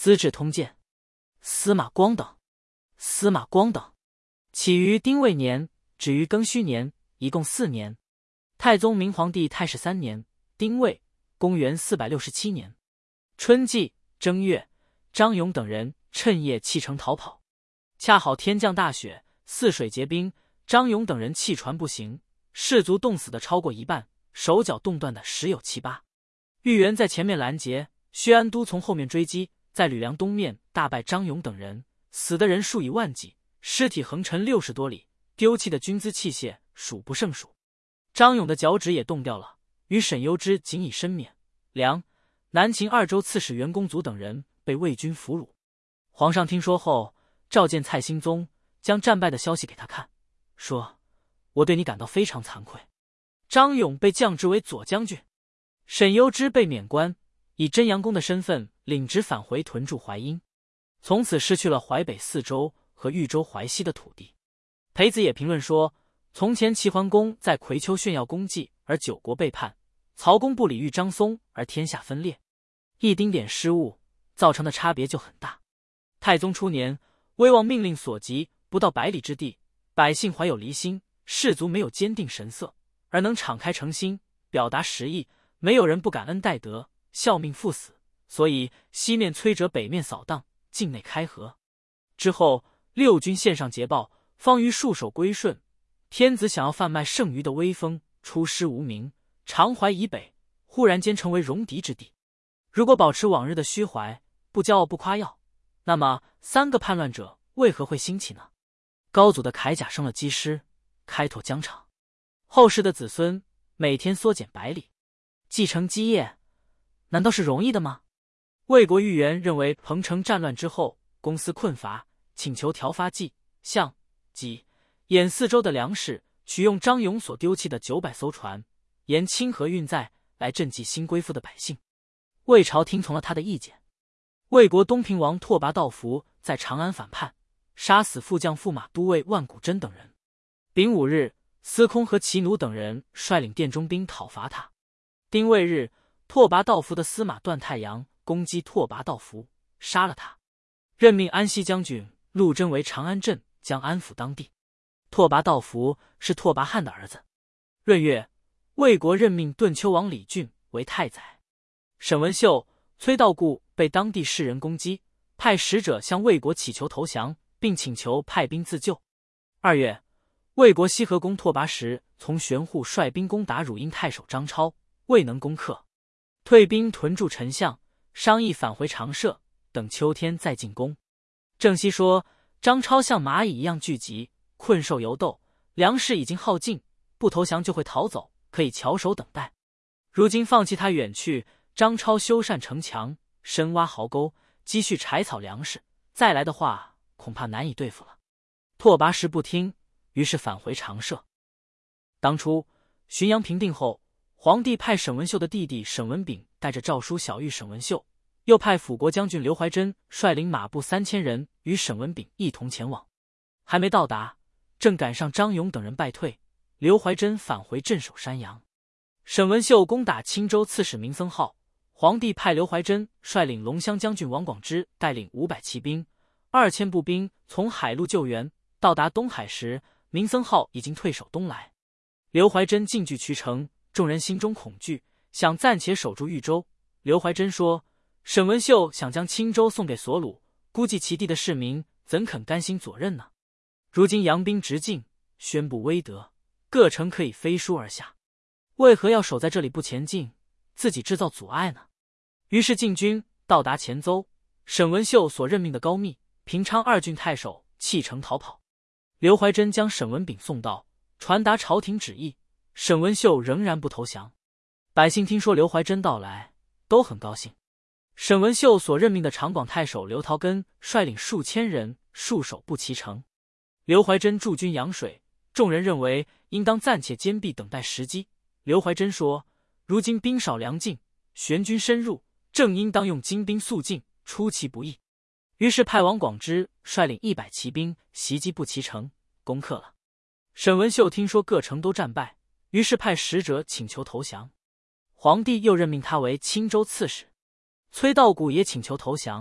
资治通鉴》。司马光等。司马光等起于丁未年，止于庚戌年，一共4年。太宗明皇帝太始3年，丁未，公元467年春季正月，张勇等人趁夜弃城逃跑，恰好天降大雪，泗水结冰，张勇等人弃船不行，士卒冻死的超过一半，手脚冻断的十有7、8。豫园在前面拦截，薛安都从后面追击，在吕梁东面大败张勇等人，死的人数以万计，尸体横陈60多里，丢弃的军资器械数不胜数。张勇的脚趾也冻掉了，与沈攸之仅以身免。梁、南秦2州刺史袁公祖等人被魏军俘虏。皇上听说后，召见蔡兴宗，将战败的消息给他看，说：“我对你感到非常惭愧。”张勇被降职为左将军，沈攸之被免官，以真阳公的身份领职返回屯驻淮阴，从此失去了淮北4州和豫州淮西的土地。裴子也评论说，从前齐桓公在葵丘炫耀功绩而9国背叛，曹公不理豫张松而天下分裂，一丁点失误造成的差别就很大。太宗初年，威望命令所及不到100里之地，百姓怀有离心，士卒没有坚定神色，而能敞开诚心，表达实意，没有人不感恩戴德，效命赴死，所以西面摧折，北面扫荡，境内开河。之后6军献上捷报，方于戍守归顺。天子想要贩卖剩余的威风，出师无名，长淮以北忽然间成为戎狄之地。如果保持往日的虚怀，不骄傲不夸耀，那么3个叛乱者为何会兴起呢？高祖的铠甲生了机师，开拓疆场，后世的子孙每天缩减100里，继承基业，难道是容易的吗？魏国豫园认为彭城战乱之后，公司困乏，请求调发冀、项、济、兖4州的粮食，取用张勇所丢弃的900艘船，沿清河运载来赈济新归附的百姓。魏朝听从了他的意见。魏国东平王拓跋道福在长安反叛，杀死副将驸马都尉万古真等人。丙午日，司空和齐奴等人率领殿中兵讨伐他。丁未日，拓跋道福的司马段太阳攻击拓跋道福，杀了他，任命安西将军陆贞为长安镇，将安抚当地。拓跋道福是拓跋翰的儿子。闰月，魏国任命顿丘王李俊为太宰。沈文秀、崔道固被当地士人攻击，派使者向魏国祈求投降，并请求派兵自救。2月，魏国西河公拓跋实从玄户率兵攻打汝阴太守张超，未能攻克，退兵屯驻陈相，商议返回长社，等秋天再进攻。郑熙说，张超像蚂蚁一样聚集，困兽犹斗，粮食已经耗尽，不投降就会逃走，可以翘首等待。如今放弃他远去，张超修缮城墙，深挖壕沟，积蓄柴草粮食，再来的话恐怕难以对付了。拓跋实不听，于是返回长社。当初浔阳平定后，皇帝派沈文秀的弟弟沈文炳带着诏书小谕沈文秀，又派辅国将军刘怀真率领马步3000人与沈文炳一同前往。还没到达，正赶上张勇等人败退，刘怀真返回镇守山阳。沈文秀攻打青州刺史明僧浩，皇帝派刘怀真率领龙骧将军王广之带领500骑兵、2000步兵从海路救援。到达东海时，明僧浩已经退守东来。刘怀真进据渠城，众人心中恐惧，想暂且守住豫州。刘怀真说，沈文秀想将青州送给所虏，估计其地的市民怎肯甘心左任呢？如今扬兵直进，宣布威德，各城可以飞书而下，为何要守在这里不前进，自己制造阻碍呢？于是进军到达前邹，沈文秀所任命的高密、平昌2郡太守弃城逃跑。刘怀真将沈文炳送到，传达朝廷旨意，沈文秀仍然不投降。百姓听说刘怀真到来，都很高兴。沈文秀所任命的长广太守刘陶根率领数千人戍守不齐城。刘怀真驻军阳水，众人认为应当暂且坚壁等待时机。刘怀真说，如今兵少粮尽，玄军深入，正应当用精兵速进，出其不意。于是派王广之率领100骑兵袭击不齐城，攻克了。沈文秀听说各城都战败，于是派使者请求投降。皇帝又任命他为青州刺史。崔道固也请求投降，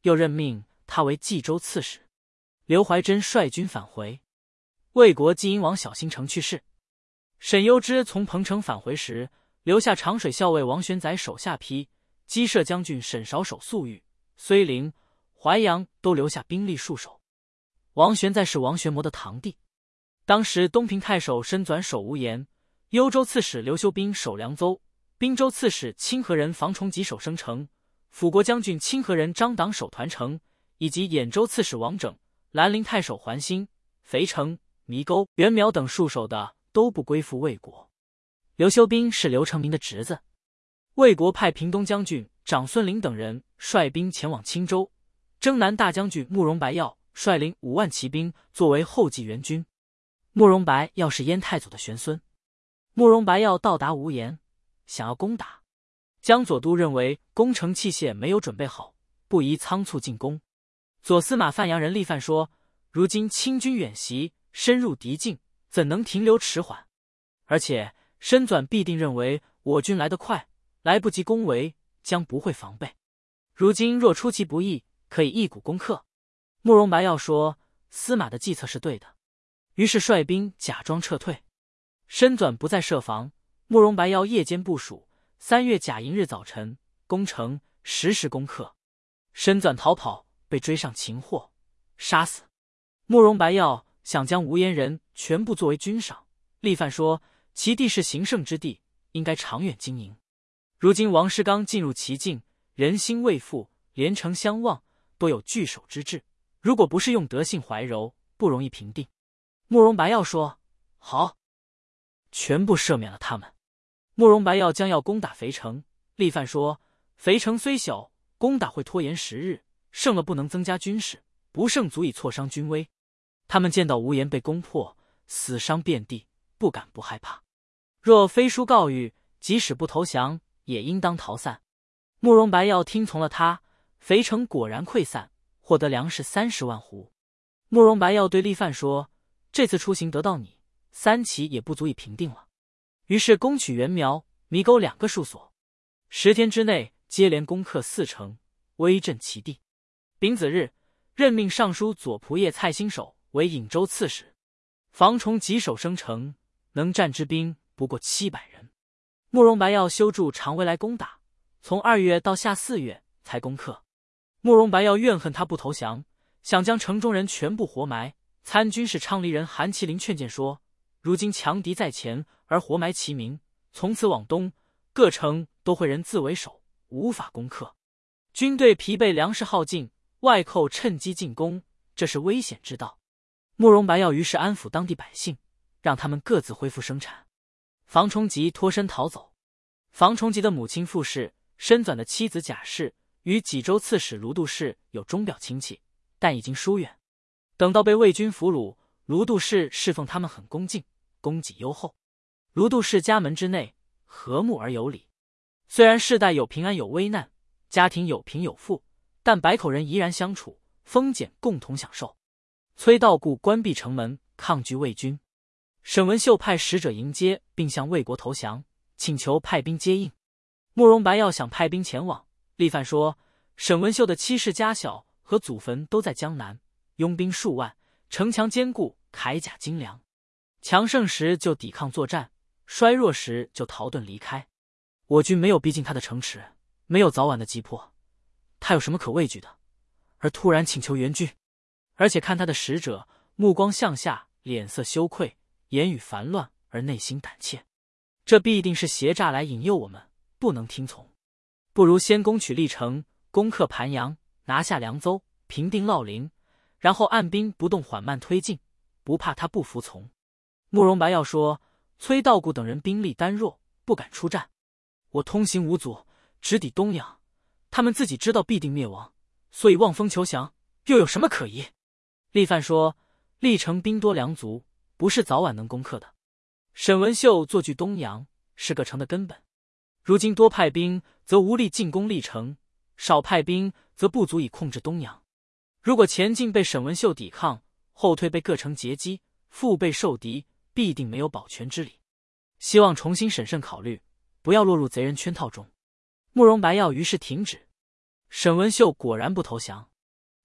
又任命他为冀州刺史。刘怀真率军返回，魏国既因王小兴城去世。沈攸之从彭城返回时，留下长水校尉王玄载手下邳、击射将军沈韶守宿豫、睢陵、淮阳都留下兵力戍守。王玄载是王玄谟的堂弟。当时东平太守申纂守无盐，幽州刺史刘修斌守凉州，滨州刺史清河人房崇吉守生城，辅国将军清河人张党守团城，以及兖州刺史王整、兰陵太守桓兴、肥城、糜沟、袁苗等戍守的都不归附魏国。刘修斌是刘成明的侄子。魏国派平东将军长孙陵等人率兵前往青州，征南大将军慕容白曜率领5万骑兵作为后继援军。慕容白曜是燕太祖的玄孙。慕容白曜到达无盐，想要攻打。江左都认为攻城器械没有准备好，不宜仓促进攻。左司马范阳人厉范说：如今清军远袭，深入敌境，怎能停留迟缓？而且申纂必定认为我军来得快，来不及攻围，将不会防备。如今若出其不意，可以一鼓攻克。慕容白曜说：司马的计策是对的。于是率兵假装撤退。申纂不再设防，慕容白曜夜间部署，3月甲寅日早晨攻城，实时攻克。申纂逃跑，被追上擒获，杀死。慕容白曜想将无盐人全部作为军赏。厉范说：其地是行胜之地，应该长远经营。如今王师刚进入其境，人心未复，连城相望，多有据守之志。如果不是用德性怀柔，不容易平定。慕容白曜说：好，全部赦免了他们。慕容白曜将要攻打肥城，厉范说：肥城虽小，攻打会拖延10日，胜了不能增加军事，不胜足以挫伤军威。他们见到无盐被攻破，死伤遍地，不敢不害怕。若飞书告谕，即使不投降，也应当逃散。慕容白曜听从了他，肥城果然溃散，获得粮食30万斛。慕容白曜对厉范说：这次出行得到你3骑也不足以平定了。于是攻取袁苗、糜沟2个戍所，10天之内接连攻克4城，威震其地。丙子日，任命尚书左仆射蔡兴守为颍州刺史。房崇吉守生城，能战之兵不过700人。慕容白曜修筑长围来攻打，从2月到下4月才攻克。慕容白曜怨恨他不投降，想将城中人全部活埋。参军是昌黎人韩麒麟劝谏说：如今强敌在前，而活埋其民，从此往东，各城都会人自为守，无法攻克。军队疲惫，粮食耗尽，外寇趁机进攻，这是危险之道。慕容白曜于是安抚当地百姓，让他们各自恢复生产。房崇吉脱身逃走。房崇吉的母亲傅氏，申纂的妻子贾氏，与济州刺史卢度氏有钟表亲戚，但已经疏远。等到被魏军俘虏，卢度氏侍奉他们很恭敬，供给优厚。卢度氏家门之内和睦而有礼，虽然世代有平安有危难，家庭有贫有富，但百口人怡然相处，丰俭共同享受。崔道固关闭城门，抗拒魏军。沈文秀派使者迎接，并向魏国投降，请求派兵接应。慕容白曜想派兵前往，厉范说：沈文秀的妻室家小和祖坟都在江南，拥兵数万，城墙坚固，铠甲精良。强盛时就抵抗作战，衰弱时就逃遁离开。我军没有逼近他的城池，没有早晚的急迫，他有什么可畏惧的？而突然请求援军，而且看他的使者目光向下，脸色羞愧，言语烦乱，而内心胆怯，这必定是胁诈来引诱我们，不能听从。不如先攻取历城，攻克盘阳，拿下凉州，平定烙陵，然后按兵不动，缓慢推进，不怕他不服从。慕容白曜说：崔道固等人兵力单弱，不敢出战，我通行无阻，直抵东阳，他们自己知道必定灭亡，所以望风求降，又有什么可疑？厉范说：历城兵多粮足，不是早晚能攻克的。沈文秀坐据东阳，是个城的根本。如今多派兵，则无力进攻历城；少派兵，则不足以控制东阳。如果前进被沈文秀抵抗，后退被各城截击，腹背受敌，必定没有保全之理。希望重新审慎考虑，不要落入贼人圈套中。慕容白曜于是停止。沈文秀果然不投降。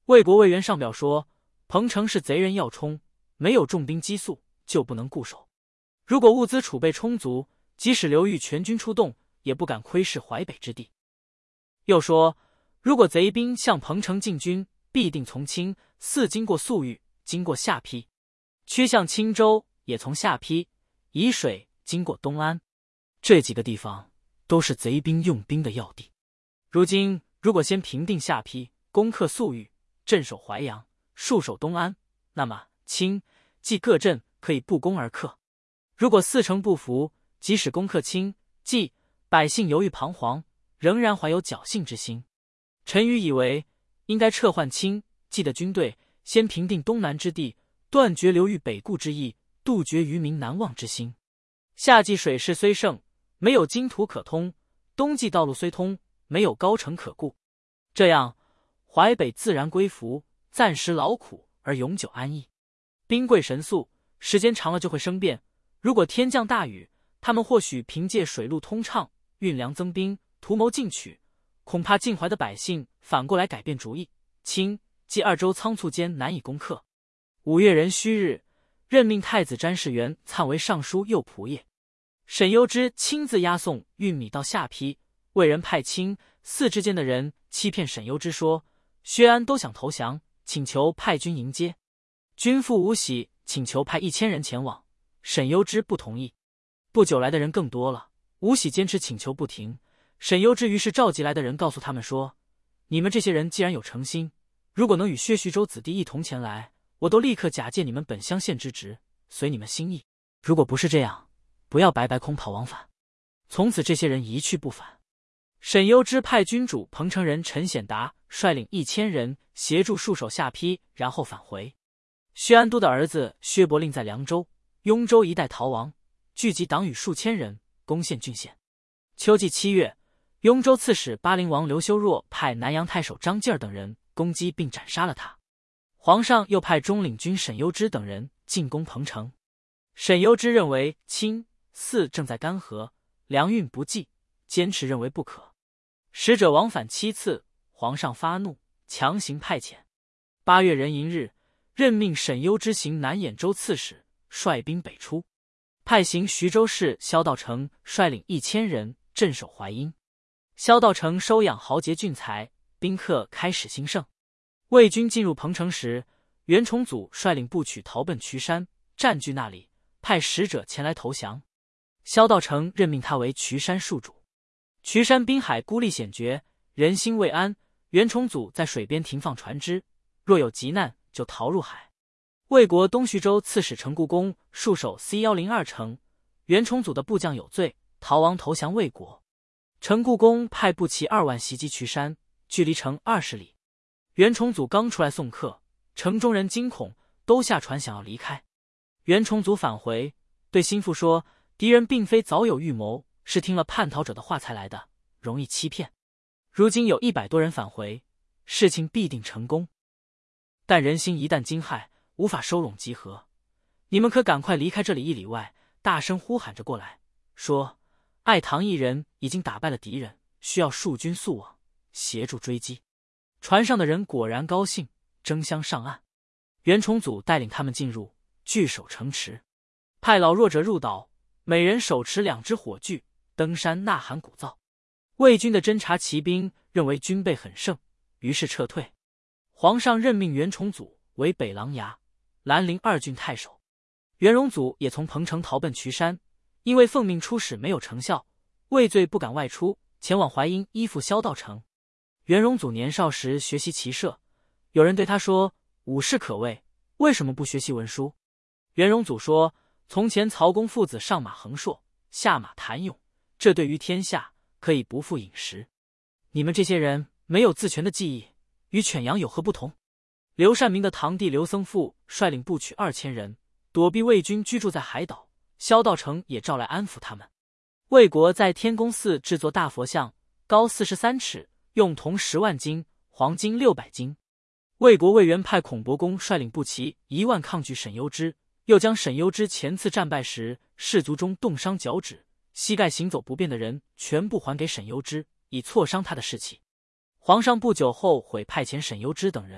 魏国魏源上表说，彭城是贼人要冲，没有重兵激素就不能固守。如果物资储备充足，即使刘裕全军出动，也不敢窥视淮北之地。又说，如果贼兵向彭城进军，必定从青泗经过宿豫，经过下邳，趋向青州，也从下邳，沂水经过东安。这几个地方都是贼兵用兵的要地。如今如果先平定下邳，攻克宿豫，镇守淮阳，戍守东安，那么青、冀各镇可以不攻而克。如果四城不服，即使攻克青、冀，百姓犹豫彷徨，仍然怀有侥幸之心。陈馀以为应该撤换青、冀的军队，先平定东南之地，断绝刘裕北顾之意，杜绝渔民南望之心。夏季水势虽盛，没有津土可通；冬季道路虽通，没有高城可固。这样，淮北自然归服，暂时劳苦而永久安逸。兵贵神速，时间长了就会生变。如果天降大雨，他们或许凭借水路通畅，运粮增兵，图谋进取，恐怕晋淮的百姓反过来改变主意，青、冀二州仓促间难以攻克。5月壬戌日，任命太子詹事元粲为尚书右仆射。沈攸之亲自押送运米到下邳，魏人派青、泗之间的人欺骗沈攸之说，薛安都想投降，请求派军迎接。君父吴喜请求派1000人前往，沈攸之不同意。不久来的人更多了，吴喜坚持请求不停。沈攸之于是召集来的人，告诉他们说：你们这些人既然有诚心，如果能与薛徐州子弟一同前来，我都立刻假借你们本乡县之职，随你们心意。如果不是这样，不要白白空跑往返。从此这些人一去不返。沈攸之派军主彭城人陈显达率领1000人协助戍守下邳，然后返回。薛安都的儿子薛伯令在凉州、雍州一带逃亡，聚集党羽数千人，攻陷郡县。秋季7月，雍州刺史巴陵王刘修若派南阳太守张继儿等人攻击并斩杀了他。皇上又派中领军沈攸之等人进攻彭城。沈攸之认为青、泗正在干涸，粮运不济，坚持认为不可。使者往返7次，皇上发怒，强行派遣。8月壬寅日，任命沈攸之行南兖州刺史，率兵北出。派行徐州市萧道成率领1000人镇守淮阴。萧道成收养豪杰俊才，宾客开始兴盛。魏军进入彭城时，袁崇祖率领部曲逃奔渠山，占据那里，派使者前来投降。萧道成任命他为渠山戍主。渠山滨海孤立险绝，人心未安，袁崇祖在水边停放船只，若有急难就逃入海。魏国东徐州刺史程固公戍守 C102 城，袁崇祖的部将有罪，逃亡投降魏国。程固公派步骑2万袭击渠山，距离城20里。袁崇祖刚出来送客，城中人惊恐，都下船想要离开。袁崇祖返回，对心腹说：敌人并非早有预谋，是听了叛逃者的话才来的，容易欺骗。如今有100多人返回，事情必定成功。但人心一旦惊骇，无法收拢集合，你们可赶快离开这里1里外，大声呼喊着过来，说爱唐一人已经打败了敌人，需要戍军速往，协助追击。船上的人果然高兴，争相上岸。袁崇祖带领他们进入，据守城池，派老弱者入岛，每人手持2支火炬，登山呐喊鼓噪。魏军的侦察骑兵认为军备很盛，于是撤退。皇上任命袁崇祖为北琅琊、兰陵2郡太守。袁荣祖也从彭城逃奔渠山，因为奉命出使没有成效，畏罪不敢外出，前往淮阴依附萧道成。袁荣祖年少时学习骑射，有人对他说：武士可畏，为什么不学习文书？袁荣祖说：从前曹公父子上马横槊，下马谈勇，这对于天下可以不负饮食。你们这些人没有自权的技艺，与犬羊有何不同？刘善明的堂弟刘僧父率领部曲2000人，躲避魏军居住在海岛，萧道成也召来安抚他们。魏国在天宫寺制作大佛像，高43尺，用铜10万斤，黄金600斤。魏国魏元派孔伯公率领步骑1万抗拒沈攸之，又将沈攸之前次战败时士卒中冻伤脚趾、膝盖行走不便的人全部还给沈攸之，以挫伤他的士气。皇上不久后悔派遣沈攸之等人，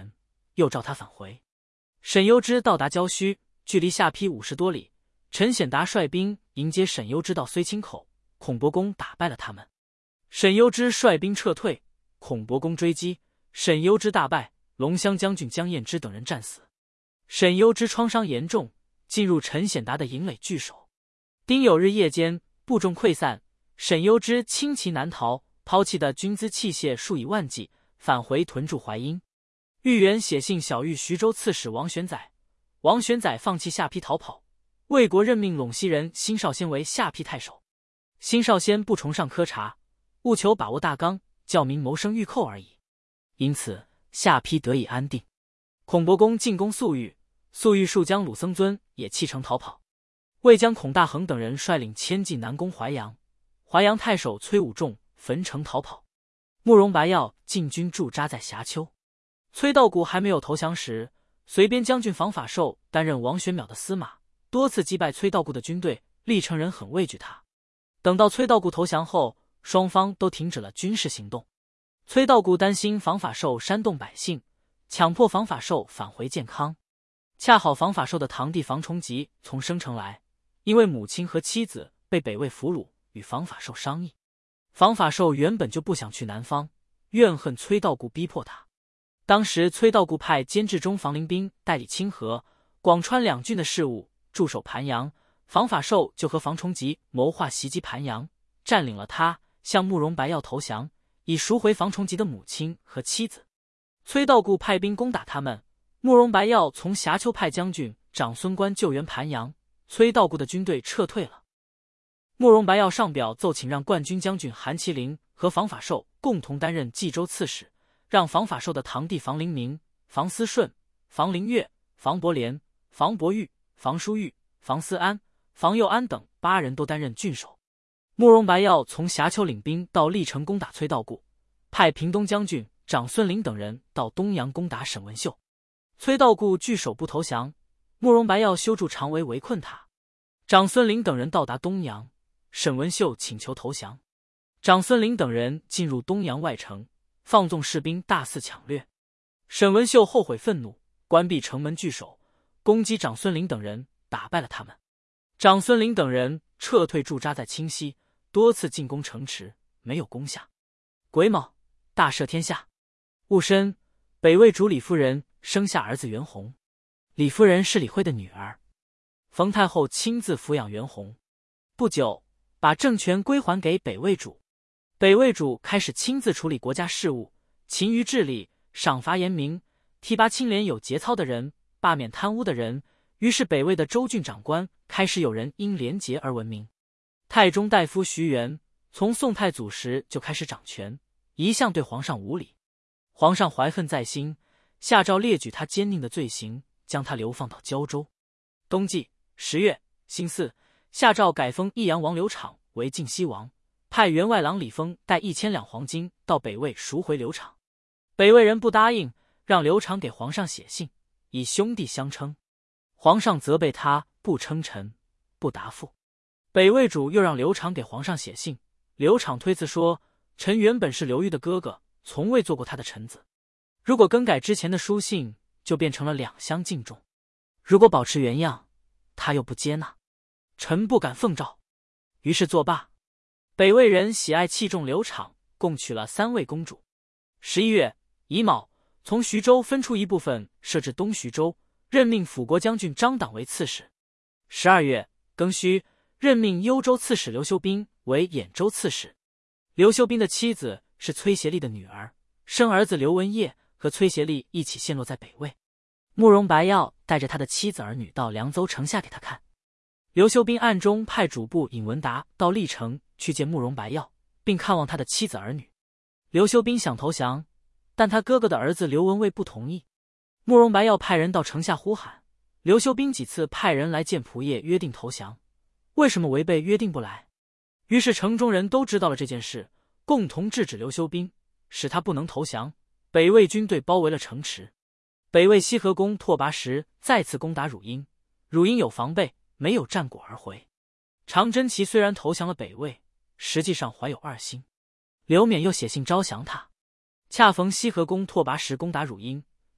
又召他返回。沈攸之到达郊区，距离下邳50多里。陈显达率兵迎接沈攸之到睢清口，孔伯公打败了他们。沈攸之率兵撤退，孔伯公追击，沈攸之大败，龙骧将军江彦之等人战死。沈攸之创伤严重，进入陈显达的营垒据守。丁酉日夜间，部众溃散，沈攸之轻骑南逃，抛弃的军资器械数以万计，返回屯驻淮阴。豫园写信小谕徐州刺史王玄载，王玄载放弃下邳逃跑。魏国任命陇西人辛绍先为下邳太守。辛绍先不崇尚苛察，务求把握大纲，教民谋生御寇而已。因此下邳得以安定。孔伯公进攻粟裕，粟裕戍将鲁僧尊也弃城逃跑。魏将孔大衡等人率领千骑南攻淮阳，淮阳太守崔武仲焚城逃跑。慕容白曜进军驻扎在峡丘。崔道古还没有投降时，随边将军房法寿担任王玄邈的司马，多次击败崔道固的军队，历城人很畏惧他。等到崔道固投降后，双方都停止了军事行动。崔道固担心房法寿煽动百姓，强迫房法寿返回建康。恰好房法寿的堂弟房重吉从生城来，因为母亲和妻子被北魏俘虏，与房法寿商议。房法寿原本就不想去南方，怨恨崔道固逼迫他。当时崔道固派监制中房陵兵代理清河、广川两郡的事务，驻守盘阳。房法寿就和房重吉谋划袭击盘阳，占领了他，向慕容白曜投降，以赎回房重吉的母亲和妻子。崔道固派兵攻打他们，慕容白曜从峡丘派将军长孙观救援盘阳，崔道固的军队撤退了。慕容白曜上表奏请让冠军将军韩麒麟和房法寿共同担任冀州刺史，让房法寿的堂弟房灵明、房思顺、房灵月、房伯廉、房伯玉、房叔玉、房思安、房佑安等8人都担任郡守。慕容白曜从峡丘领兵到历城攻打崔道固，派平东将军长孙麟等人到东阳攻打沈文秀。崔道固据守不投降，慕容白曜修筑长围围困他。长孙麟等人到达东阳，沈文秀请求投降。长孙麟等人进入东阳外城，放纵士兵大肆抢掠。沈文秀后悔愤怒，关闭城门据守，攻击长孙麟等人，打败了他们。长孙麟等人撤退驻扎在清溪，多次进攻城池，没有攻下。癸卯，大赦天下。戊申，北魏主李夫人生下儿子袁弘。李夫人是李惠的女儿，冯太后亲自抚养袁弘。不久，把政权归还给北魏主。北魏主开始亲自处理国家事务，勤于治理，赏罚严明，提拔清廉有节操的人，罢免贪污的人。于是北魏的州郡长官开始有人因廉洁而闻名。太中大夫徐元从宋太祖时就开始掌权，一向对皇上无礼。皇上怀恨在心，下诏列举他奸佞的罪行，将他流放到胶州。冬季10月辛巳，下诏改封益阳王刘昶为靖西王，派员外郎李丰带1000两黄金到北魏赎回刘昶。北魏人不答应，让刘昶给皇上写信，以兄弟相称。皇上责备他不称臣，不答复。北魏主又让刘昶给皇上写信，刘昶推辞说，臣原本是刘裕的哥哥，从未做过他的臣子。如果更改之前的书信，就变成了两相敬重；如果保持原样，他又不接纳，臣不敢奉诏。于是作罢。北魏人喜爱器重刘昶，共娶了3位公主。11月乙卯，从徐州分出一部分设置东徐州，任命辅国将军张党为刺史。12月庚戌，任命幽州刺史刘修斌为兖州刺史。刘修斌的妻子是崔协力的女儿，生儿子刘文业和崔协力一起陷落在北魏。慕容白曜带着他的妻子儿女到凉州城下给他看。刘修斌暗中派主簿尹文达到历城去见慕容白曜，并看望他的妻子儿女。刘修斌想投降，但他哥哥的儿子刘文蔚不同意。慕容白曜派人到城下呼喊，刘修斌几次派人来见仆射约定投降，为什么违背约定不来？于是城中人都知道了这件事，共同制止刘修斌，使他不能投降。北魏军队包围了城池。北魏西河公拓跋实再次攻打汝阴，汝阴有防备，没有战果而回。常真齐虽然投降了北魏，实际上怀有2心。刘勉又写信招降他。恰逢西河公拓跋实攻打汝阴，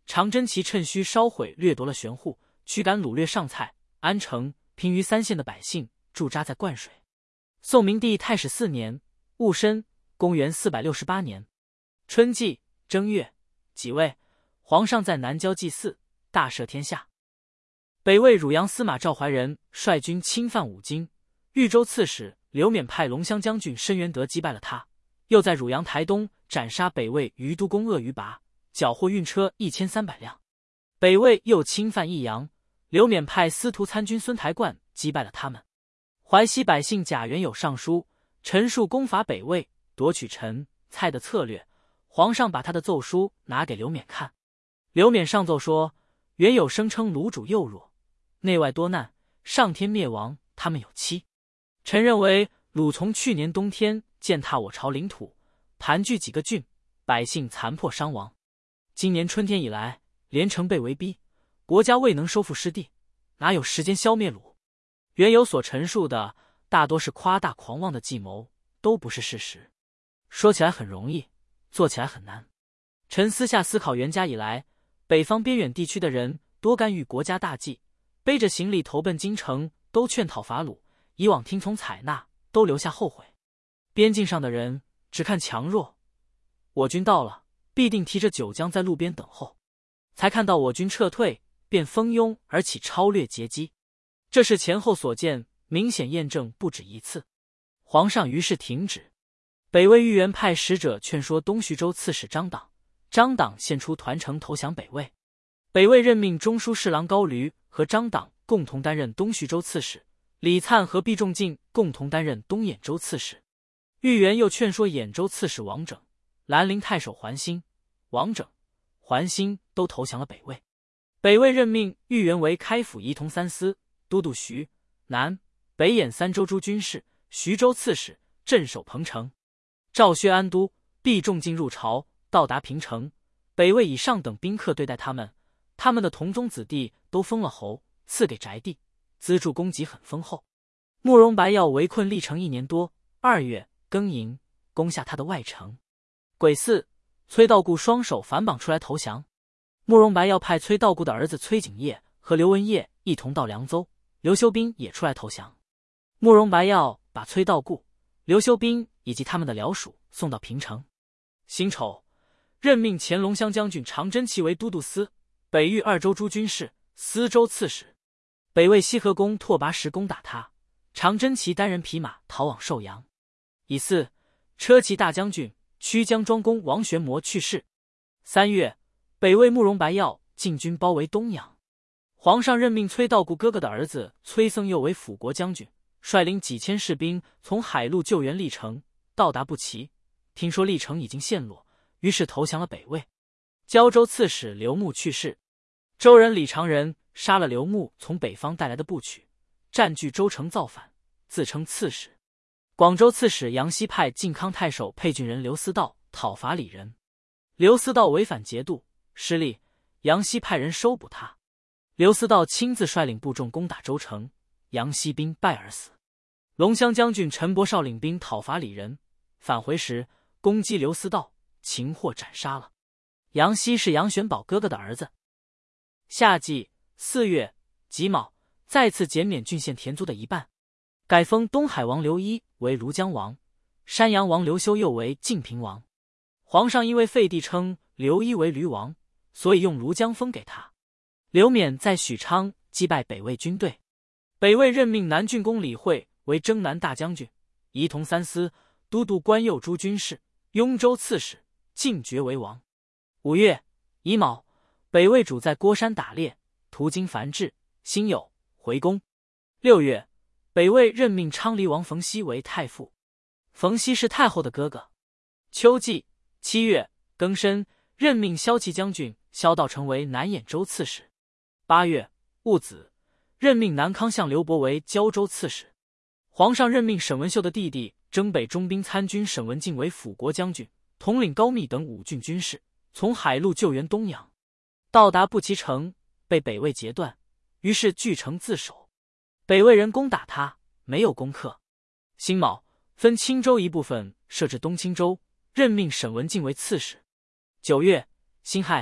常真齐趁虚烧毁掠夺了玄户，驱赶掳掠上蔡、安城、平于3县的百姓，驻扎在灌水。宋明帝太始4年戊申，公元468年春季正月己未，皇上在南郊祭祀，大赦天下。北魏汝阳司马赵怀仁率军侵犯五京，豫州刺史刘勉派龙骧将军申元德击败了他，又在汝阳台东斩杀北魏于都公鄂于拔，缴获运车1300辆。北魏又侵犯益阳，刘勉派司徒参军孙台贯击败了他们。淮西百姓贾元有上书陈述攻伐北魏、夺取陈、蔡的策略，皇上把他的奏书拿给刘勉看。刘勉上奏说，元有声称鲁主幼弱，内外多难，上天灭亡，他们有欺。臣认为鲁从去年冬天践踏我朝领土，盘踞几个郡，百姓残破伤亡。今年春天以来，连城被围逼，国家未能收复失地，哪有时间消灭鲁？原有所陈述的大多是夸大狂妄的计谋，都不是事实。说起来很容易，做起来很难。臣私下思考元嘉以来，北方边远地区的人多干预国家大计，背着行李投奔京城，都劝讨伐鲁，以往听从采纳，都留下后悔。边境上的人只看强弱，我军到了，必定提着九江在路边等候，才看到我军撤退，便蜂拥而起，超掠截击。这是前后所见，明显验证不止一次。皇上于是停止。北魏豫园派使者劝说东徐州刺史张党，张党献出团城投降北魏。北魏任命中书侍郎高驴和张党共同担任东徐州刺史，李粲和毕仲敬共同担任东兖州刺史。豫园又劝说兖州刺史王整、兰陵太守桓兴、王整、桓兴都投降了北魏。北魏任命豫园为开府仪同三司、都督徐、南、北兖3州诸军事，徐州刺史，镇守彭城。赵薛安都、毕仲敬入朝，到达平城，北魏以上等宾客对待他们，他们的同宗子弟都封了侯，赐给宅地，资助供给很丰厚。慕容白药围困历城1年多，2月庚寅，攻下他的外城。癸巳，崔道固双手反绑出来投降。慕容白药派崔道固的儿子崔景业和刘文业一同到凉州，刘修斌也出来投降。慕容白药把崔道固、刘修斌以及他们的僚属送到平城。辛丑，任命前龙骧将军常真齐为都督司、北豫2州诸军事、司州刺史。北魏西河公拓跋实攻打他，常真齐单人匹马逃往寿阳。乙巳，车骑大将军曲江庄公王玄谟去世。3月，北魏慕容白药进军包围东阳。皇上任命崔道固哥哥的儿子崔僧佑为辅国将军，率领几千士兵从海路救援历城，到达不齐，听说历城已经陷落，于是投降了北魏。胶州刺史刘穆去世，周人李长仁杀了刘穆从北方带来的部曲，占据州城造反，自称刺史。广州刺史杨希派靖康太守沛郡人刘思道讨伐李人，刘思道违反节度，失利，杨希派人收捕他。刘思道亲自率领部众攻打州城，杨希兵败而死。龙骧将军陈伯绍领兵讨伐李人，返回时攻击刘思道，擒获斩杀了。杨希是杨玄宝哥哥的儿子。夏季4月己卯，再次减免郡县田租的一半，改封东海王刘一为庐江王，山阳王刘修佑为晋平王。皇上因为废帝称刘一为驴王，所以用庐江封给他。刘勉在许昌击败北魏军队，北魏任命南郡公李惠为征南大将军，仪同三司、都督关右诸军事、雍州刺史，进爵为王。5月乙卯，北魏主在郭山打猎，途经樊至，辛酉，回宫。6月，北魏任命昌黎王冯熙为太傅，冯熙是太后的哥哥。秋季7月庚申，任命骁骑将军萧道成为南兖州刺史。8月戊子，任命南康相刘伯为胶州刺史。皇上任命沈文秀的弟弟征北中兵参军沈文敬为辅国将军，统领高密等5郡军事，从海路救援东阳。到达不齐城，被北魏截断，于是据城自守。北魏人攻打他，没有攻克。辛卯，分青州一部分设置东青州，任命沈文敬为刺史。9月辛亥，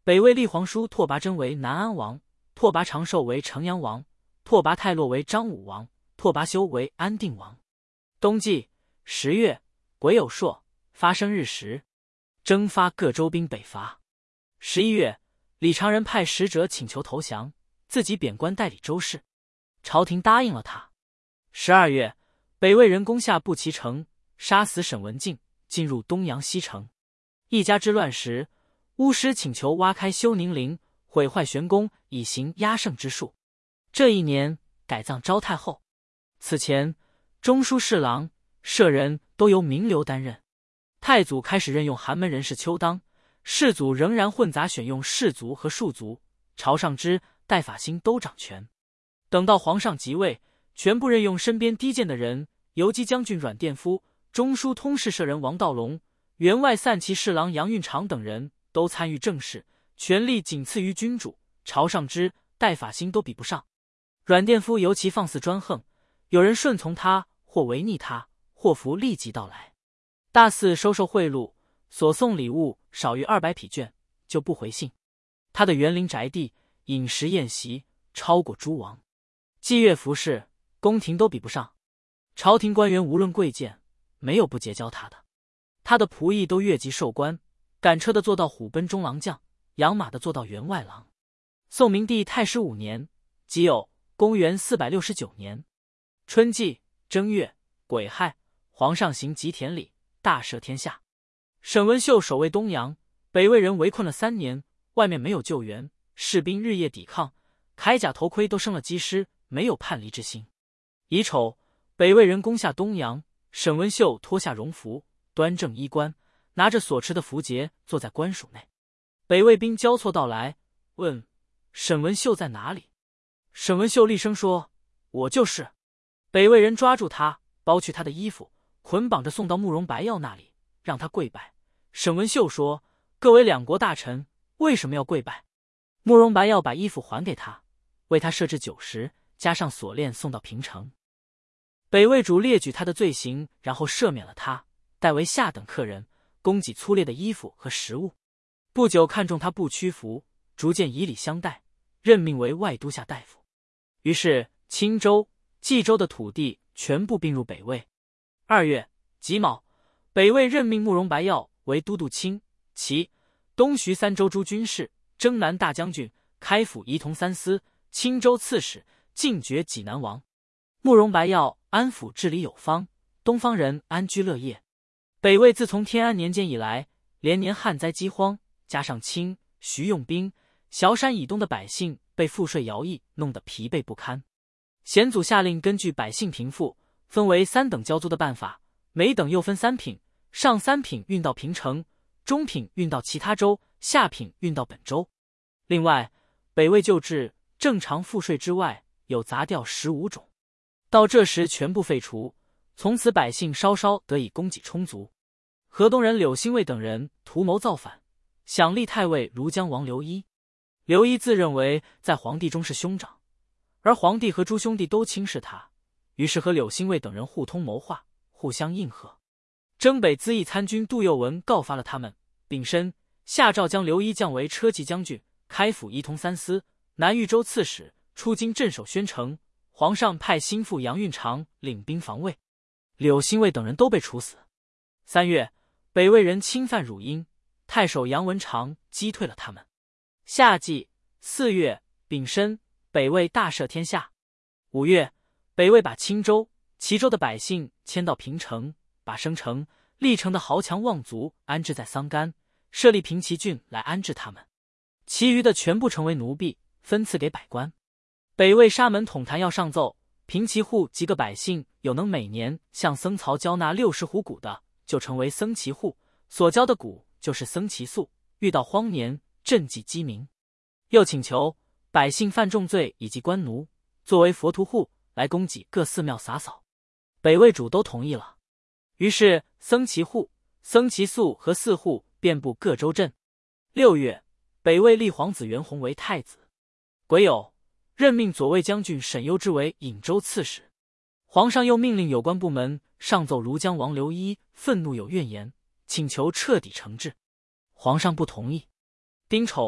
北魏立皇叔拓跋真为南安王，拓跋长寿为城阳王，拓跋泰洛为张武王，拓跋修为安定王。冬季10月，癸酉朔，发生日食，征发各州兵北伐。11月，李长仁派使者请求投降，自己贬官代理州事，朝廷答应了他。12月，北魏人攻下步骑城，杀死沈文静，进入东阳西城。一家之乱时，巫师请求挖开休宁陵，毁坏玄宫，以行压胜之术。这一年改葬昭太后。此前，中书侍郎、舍人都由名流担任。太祖开始任用寒门人士邱当，世祖仍然混杂选用士族和庶族，朝上之、戴法兴都掌权。等到皇上即位，全部任用身边低贱的人，游击将军阮殿夫、中书通事舍人王道隆、员外散骑侍郎杨运长等人都参与政事，权力仅次于君主，朝上之、戴法兴都比不上。阮殿夫尤其放肆专横，有人顺从他，或违逆他，祸福立即到来。大肆收受贿赂，所送礼物少于200匹绢，就不回信。他的园林宅地、饮食宴席超过诸王，祭乐服饰、宫廷都比不上。朝廷官员无论贵贱，没有不结交他的。他的仆役都越级授官，赶车的做到虎贲中郎将，养马的做到员外郎。宋明帝太始5年，即有公元469年春季正月癸亥，皇上行吉田礼，大赦天下。沈文秀守卫东阳，北魏人围困了3年，外面没有救援，士兵日夜抵抗，铠甲头盔都生了积尸，没有叛离之心。乙丑，北魏人攻下东阳，沈文秀脱下戎服，端正衣冠，拿着所持的符节坐在官署内。北魏兵交错到来，问沈文秀在哪里。沈文秀厉声说：“我就是。”北魏人抓住他，剥去他的衣服，捆绑着送到慕容白药那里，让他跪拜。沈文秀说：“各为两国大臣，为什么要跪拜？”慕容白药把衣服还给他，为他设置酒食，加上锁链送到平城。北魏主列举他的罪行，然后赦免了他，代为下等客人，供给粗劣的衣服和食物。不久看中他不屈服，逐渐以礼相待，任命为外都下大夫。于是青州、冀州的土地全部并入北魏。2月己卯，北魏任命慕容白药为都督青、齐、东徐3州诸军事、征南大将军、开府仪同3司、青州刺史，进爵济南王。慕容白药安抚治理有方，东方人安居乐业。北魏自从天安年间以来，连年旱灾饥荒，加上清、徐用兵，崤山以东的百姓被赋税徭役弄得疲惫不堪。显祖下令根据百姓贫富，分为3等交租的办法，每等又分3品，上3品运到平城，中品运到其他州，下品运到本州。另外，北魏旧制正常赋税之外，有杂调15种，到这时全部废除，从此百姓稍稍得以供给充足。河东人柳兴卫等人图谋造反，想立太尉庐江王刘一。刘一自认为在皇帝中是兄长，而皇帝和诸兄弟都轻视他，于是和柳兴卫等人互通谋划，互相应和。征北资议参军杜佑文告发了他们，丙申下诏将刘一降为车骑将军、开府仪同3司、南豫州刺史，出京镇守宣城。皇上派心腹杨运长领兵防卫，柳兴卫等人都被处死。3月，北魏人侵犯汝阴，太守杨文长击退了他们。夏季4月丙申，北魏大赦天下。5月，北魏把青州、齐州的百姓迁到平城，把生城、历城的豪强望族安置在桑干，设立平齐郡来安置他们，其余的全部成为奴婢，分赐给百官。北魏沙门统坛要上奏，平齐户几个百姓有能每年向僧曹交纳60斛谷的，就成为僧齐户，所交的谷就是僧齐粟，遇到荒年赈济饥民。又请求百姓犯重罪以及官奴作为佛徒户来供给各寺庙洒扫，北魏主都同意了。于是僧齐户、僧齐粟和寺户遍布各州镇。6月，北魏立皇子元弘为太子。癸酉，任命左卫将军沈攸之为颍州刺史。皇上又命令有关部门上奏庐江王刘一愤怒有怨言，请求彻底惩治。皇上不同意。丁丑，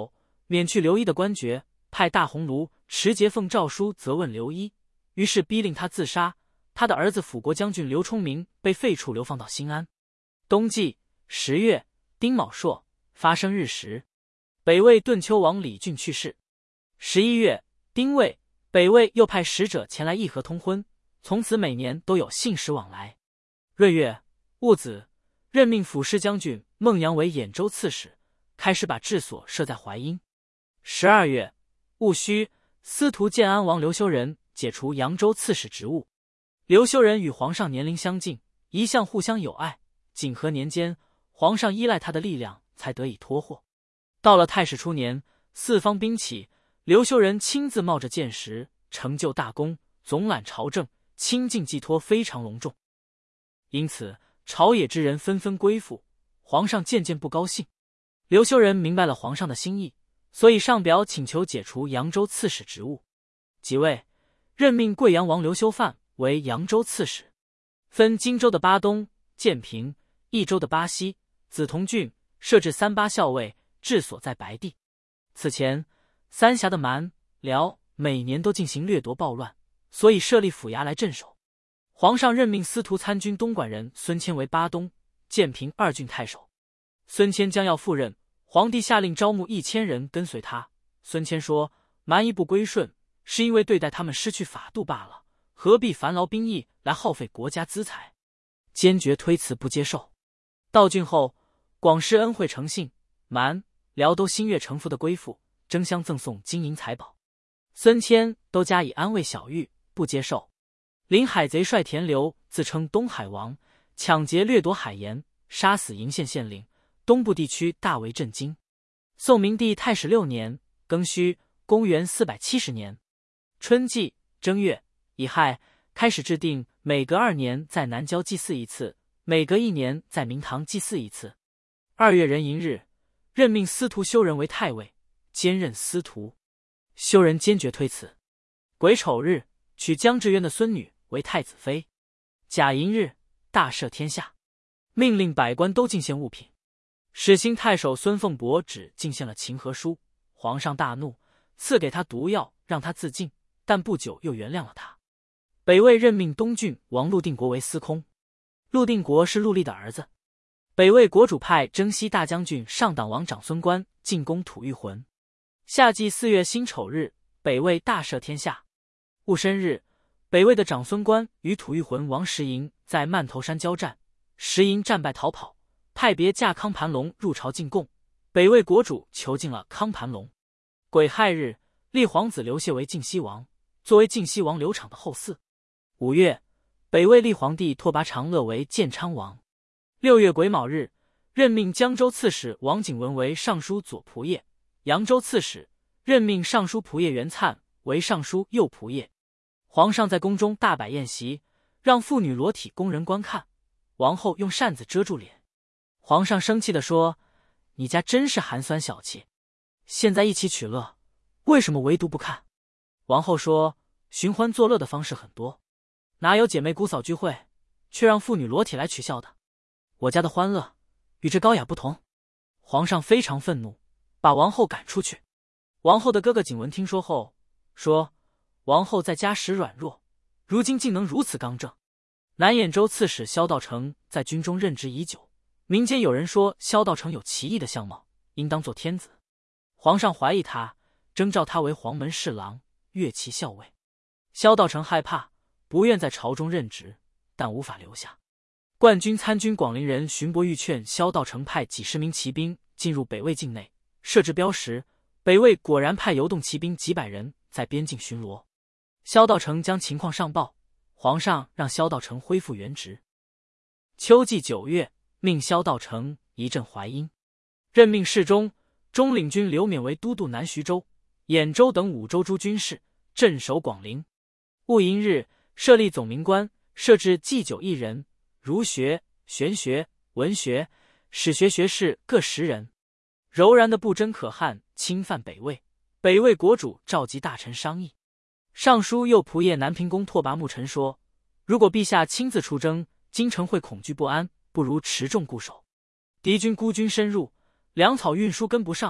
免去刘一的官爵，派大鸿胪持节奉诏书责问刘一，于是逼令他自杀。他的儿子辅国将军刘冲明被废黜，流放到新安。冬季10月丁卯朔，发生日时，北魏顿丘王李俊去世。11月丁未，北魏又派使者前来议和通婚，从此每年都有信使往来。闰月戊子，任命辅师将军孟阳为兖州刺史，开始把治所设在淮阴。12月戊戌，司徒建安王刘修仁解除扬州刺史职务。刘修仁与皇上年龄相近，一向互相友爱。景和年间，皇上依赖他的力量才得以脱祸。到了太史初年，四方兵起，刘修仁亲自冒着箭石，成就大功，总揽朝政，亲近寄托非常隆重。因此朝野之人纷纷归附，皇上渐渐不高兴。刘修仁明白了皇上的心意，所以上表请求解除扬州刺史职务。即位，任命贵阳王刘修范为扬州刺史，分荆州的巴东、建平、益州的巴西、梓潼郡，设置3-8校尉，治所在白地。此前，三峡的蛮、辽每年都进行掠夺暴乱，所以设立府衙来镇守。皇上任命司徒参军东莞人孙谦为巴东、建平2郡太守。孙谦将要赴任，皇帝下令招募1000人跟随他。孙谦说：“蛮夷不归顺，是因为对待他们失去法度罢了，何必烦劳兵役来耗费国家资财？”坚决推辞不接受。到郡后，广施恩惠诚信，蛮、辽都心悦诚服的归附，争相赠送金银财宝。孙谦都加以安慰小玉，不接受。临海贼帅田刘自称东海王，抢劫掠夺海盐，杀死鄞县县令，东部地区大为震惊。宋明帝太始6年庚戌，公元470年春季正月乙亥，开始制定每隔2年在南郊祭祀一次，每隔1年在明堂祭祀一次。2月壬寅日，任命司徒修仁为太尉，兼任司徒。修仁坚决推辞。癸丑日，娶姜志渊的孙女为太子妃。甲寅日，大赦天下，命令百官都进献物品。始兴太守孙凤伯只进献了秦和书，皇上大怒，赐给他毒药让他自尽，但不久又原谅了他。北魏任命东郡王陆定国为司空。陆定国是陆立的儿子。北魏国主派征西大将军上党王长孙观进攻吐谷浑。夏季4月辛丑日，北魏大赦天下。戊申日，北魏的长孙观与吐谷浑王石营在曼头山交战，石营战败逃跑，派别驾康盘龙入朝进贡，北魏国主囚禁了康盘龙。癸亥日，立皇子刘燮为晋西王，作为晋西王刘昶的后嗣。5月，北魏立皇帝拓跋长乐为建昌王。6月癸卯日，任命江州刺史王景文为尚书左仆射，扬州刺史任命尚书仆射袁粲为尚书右仆射。皇上在宫中大摆宴席，让妇女裸体供人观看，王后用扇子遮住脸。皇上生气地说：“你家真是寒酸小气，现在一起取乐，为什么唯独不看？”王后说：“寻欢作乐的方式很多，哪有姐妹姑嫂聚会却让妇女裸体来取笑的？我家的欢乐与这高雅不同。”皇上非常愤怒，把王后赶出去。王后的哥哥景文听说后说：“王后在家时软弱，如今竟能如此刚正。”南兖州刺史萧道成在军中任职已久，民间有人说萧道成有奇异的相貌，应当做天子。皇上怀疑他，征召他为黄门侍郎、乐骑校尉。萧道成害怕，不愿在朝中任职，但无法留下。冠军参军广陵人荀伯玉劝萧道成派几十名骑兵进入北魏境内，设置标识。北魏果然派游动骑兵几百人在边境巡逻。萧道成将情况上报，皇上让萧道成恢复原职。秋季9月，命萧道成移镇淮阴，任命侍中、中领军刘勉为都督南徐州、兖州等5州诸军事，镇守广陵。戊寅日，设立总民官，设置祭酒1人，儒学、玄学、文学、史学学士各10人。柔然的不贞可汗侵犯北魏，北魏国主召集大臣商议。尚书右仆射南平公拓跋牧尘说：“如果陛下亲自出征，京城会恐惧不安，不如持重固守。敌军孤军深入，粮草运输跟不上，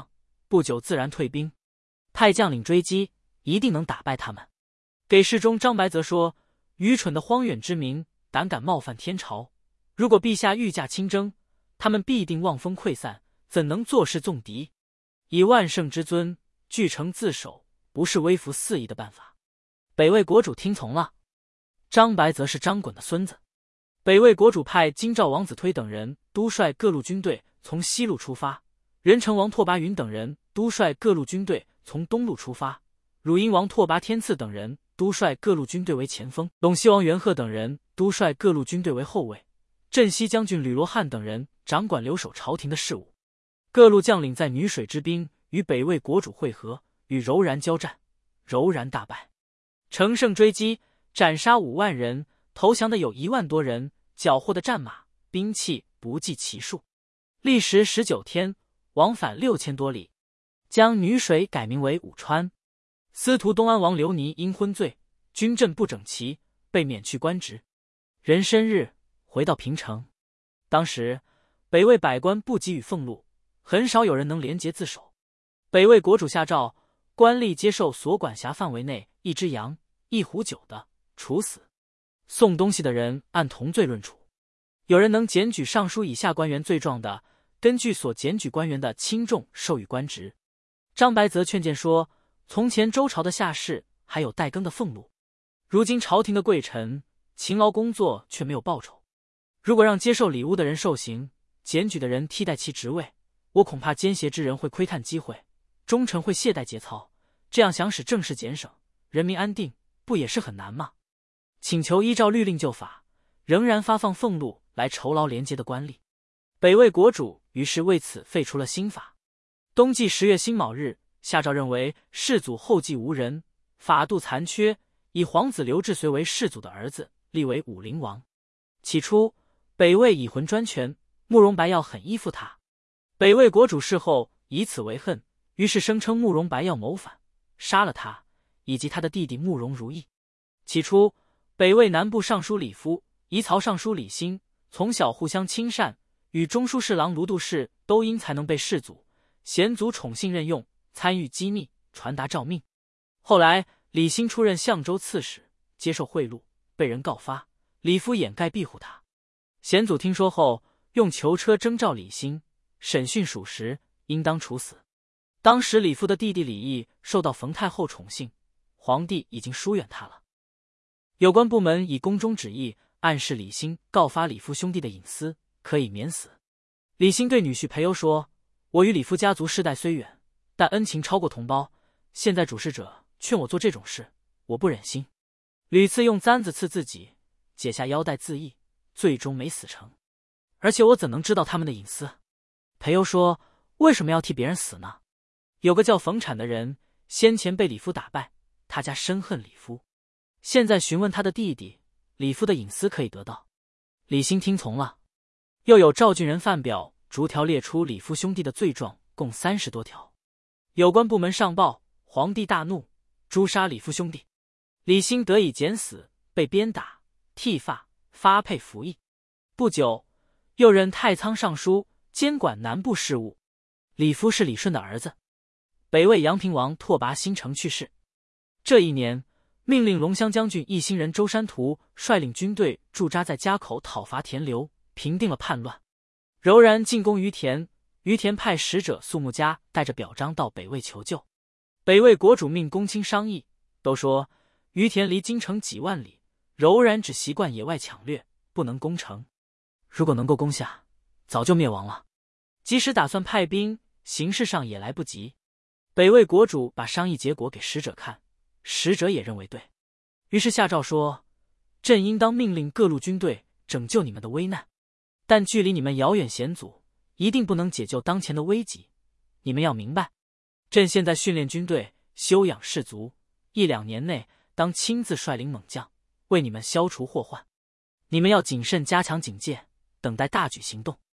不久自然退兵，派将领追击，一定能打败他们。给事中张白泽说：愚蠢的荒远之民，胆敢冒犯天朝，如果陛下御驾亲征，他们必定望风溃散，怎能坐视纵敌？以万圣之尊，据城自守，不是微服肆意的办法。北魏国主听从了。张白泽是张衮的孙子。北魏国主派京兆王子推等人督率各路军队从西路出发，仁成王拓跋云等人督率各路军队从东路出发，汝阴王拓跋天赐等人督率各路军队为前锋，陇西王元贺等人督率各路军队为后卫，镇西将军吕罗汉等人掌管留守朝廷的事务。各路将领在女水之滨与北魏国主会合，与柔然交战，柔然大败，乘胜追击，斩杀5万人，投降的有1万多人，缴获的战马兵器不计其数。历时19天，往返6000多里，将女水改名为武川。司徒东安王刘尼因昏醉，军阵不整齐，被免去官职。壬申日回到平城。当时北魏百官不给予俸禄，很少有人能廉洁自守。北魏国主下诏，官吏接受所管辖范围内1只羊、1壶酒的，处死；送东西的人按同罪论处。有人能检举尚书以下官员罪状的，根据所检举官员的轻重授予官职。张白泽劝谏说，从前周朝的下士还有代耕的俸禄，如今朝廷的贵臣勤劳工作却没有报酬，如果让接受礼物的人受刑，检举的人替代其职位，我恐怕奸邪之人会窥探机会，忠臣会懈怠节操，这样想使政事减省，人民安定，不也是很难吗？请求依照律令就法，仍然发放俸禄来酬劳廉洁的官吏。北魏国主于是为此废除了新法。冬季10月辛卯日，下诏认为世祖后继无人，法度残缺，以皇子刘志随为世祖的儿子，立为武陵王。起初北魏以魂专权，慕容白药很依附他。北魏国主事后以此为恨，于是声称慕容白药谋反，杀了他以及他的弟弟慕容如意。起初北魏南部尚书李夫、夷曹尚书李欣从小互相亲善，与中书侍郎卢度氏都因才能被世祖、贤祖宠信任用，参与机密，传达诏命。后来李欣出任相州刺史，接受贿赂，被人告发，李夫掩盖庇护他。贤祖听说后，用囚车征召李欣，审讯属实，应当处死。当时李夫的弟弟李毅受到冯太后宠幸，皇帝已经疏远他了。有关部门以宫中旨意暗示李欣告发李夫兄弟的隐私，可以免死。李欣对女婿裴攸说，我与李夫家族世代虽远，但恩情超过同胞，现在主事者劝我做这种事，我不忍心，屡次用簪子刺自己，解下腰带自缢，最终没死成。而且我怎能知道他们的隐私？裴攸说，为什么要替别人死呢？有个叫冯产的人，先前被李夫打败，他家深恨李夫，现在询问他的弟弟，李夫的隐私可以得到。李欣听从了。又有赵郡人范表逐条列出李夫兄弟的罪状，共30多条。有关部门上报，皇帝大怒，诛杀李夫兄弟。李欣得以减死，被鞭打、剃发、发配服役。不久，又任太仓尚书，监管南部事务。李夫是李顺的儿子。北魏阳平王拓跋新城去世。这一年，命令龙骧将军义兴人周山图率领军队驻扎在家口讨伐田刘，平定了叛乱。柔然进攻于田，于田派使者肃穆家带着表彰到北魏求救。北魏国主命公卿商议，都说于田离京城几万里，柔然只习惯野外抢掠，不能攻城。如果能够攻下，早就灭亡了。即使打算派兵，形势上也来不及。北魏国主把商议结果给使者看，使者也认为对，于是下诏说，朕应当命令各路军队拯救你们的危难，但距离你们遥远险阻，一定不能解救当前的危急。你们要明白，朕现在训练军队，休养士卒，1-2年内当亲自率领猛将，为你们消除祸患。你们要谨慎加强警戒，等待大举行动。